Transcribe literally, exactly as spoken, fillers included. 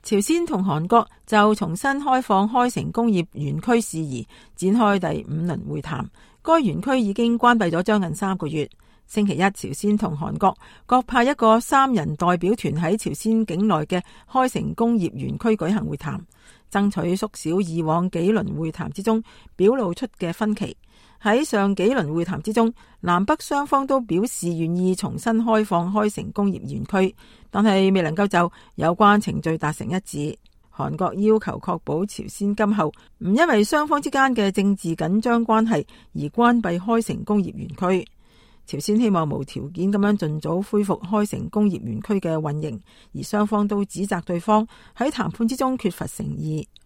朝鮮同韓國就重新開放開城工業園區事宜展開第五輪會談。該園區已經關閉咗將近三個月。星期一，朝鮮同韓國各派一個三人代表團喺朝鮮境內嘅開城工業園區舉行會談，爭取縮小以往幾輪會談之中表露出嘅分歧。喺上幾輪會談之中，南北雙方都表示願意重新開放開城工業園區，但係未能夠就有關程序達成一致。韓國要求確保朝鮮今後唔因為雙方之間嘅政治緊張關係而關閉開城工業園區。朝鮮希望無條件咁樣盡早恢復開城工業園區嘅運營，而雙方都指責對方喺談判之中缺乏誠意。